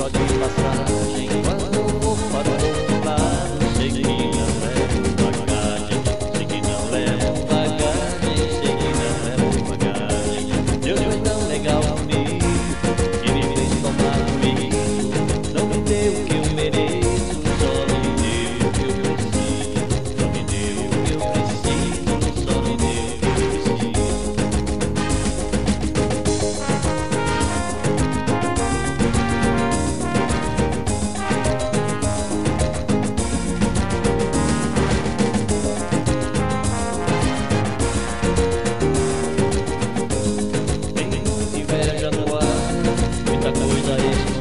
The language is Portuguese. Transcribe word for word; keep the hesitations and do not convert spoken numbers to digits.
só de passagem. Quando eu vou para o outro lado, sei que não levo bagagem, sei que não levo bagagem, sei que não levo bagagem. Deus foi tão legal comigo, que me fez tomar comigo. Não me deu o que eu mereço, só me deu o que eu preciso. Só me deu o que eu preciso, só me deu o que eu preciso. Tem muita inveja no ar, muita coisa